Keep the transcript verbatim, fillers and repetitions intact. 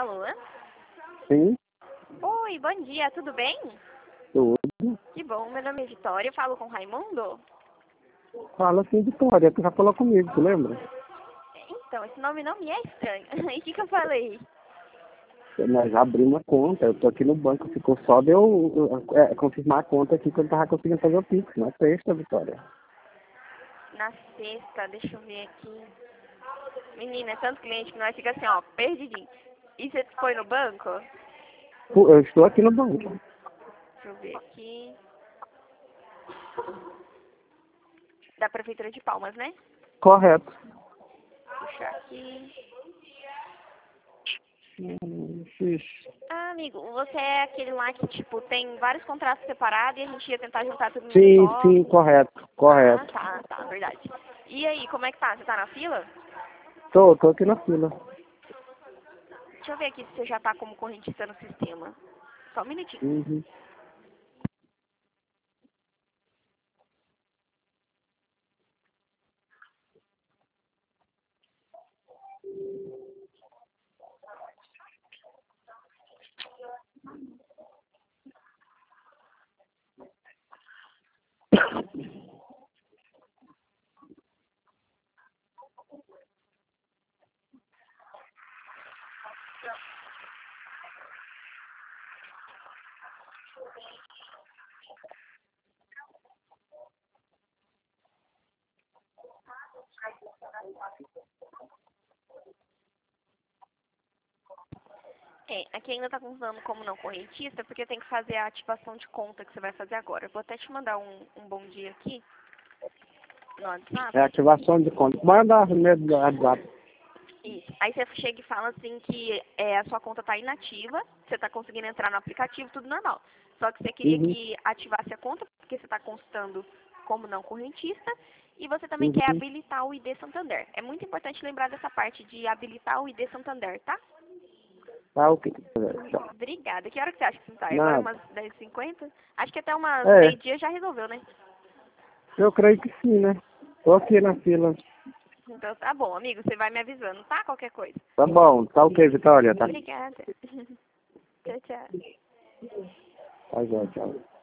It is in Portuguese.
Alô? Sim, Oi, bom dia, tudo bem? tudo. Que bom, meu nome é Vitória, eu falo com o Raimundo. Fala assim, Vitória, tu já falou comigo, tu lembra? Então, esse nome não me é estranho. E o que, que eu falei? Nós abrimos uma conta, eu tô aqui no banco, ficou só de eu é, confirmar a conta aqui que eu não tava conseguindo fazer o Pix, na sexta, Vitória. Na sexta, deixa eu ver aqui. Menina, é tanto cliente que nós fica assim, ó, perdidinho. E você foi no banco? Fu- Eu estou aqui no banco. Deixa eu ver aqui. Da Prefeitura de Palmas, né? Correto. Puxar aqui. Hum, Ixi. Ah, amigo, você é aquele lá que, tipo, tem vários contratos separados e a gente ia tentar juntar tudo num Sim, só. sim, correto, Ah, correto. tá, tá, verdade. E aí, como é que tá? Você tá na fila? Tô, tô aqui na fila. Deixa eu ver aqui se você já tá como correntista no sistema. Só um minutinho. Uhum. É, aqui ainda tá contando como não correntista, porque tem que fazer a ativação de conta que você vai fazer agora. Eu vou até te mandar um, um bom dia aqui no WhatsApp. É ativação de conta. Manda mesmo do WhatsApp. Isso. Aí você chega e fala assim que é, a sua conta tá inativa, você tá conseguindo entrar no aplicativo, tudo normal. Só que você queria Uhum, que ativasse a conta, porque você tá constando como não correntista, e você também quer uhum. habilitar o I D Santander. É muito importante lembrar dessa parte de habilitar o I D Santander, tá? Tá ok. Tchau. Obrigada. Que hora que você acha que você sai? Agora Nada. umas dez e cinquenta? Acho que até umas É, meio-dia já resolveu, né? eu creio que sim, né? Tô aqui na fila. Então tá bom, amigo. Você vai me avisando, tá? Qualquer coisa. Tá bom, tá ok, Vitória, tá? Obrigada. Tchau, tchau. Tá, já, tchau.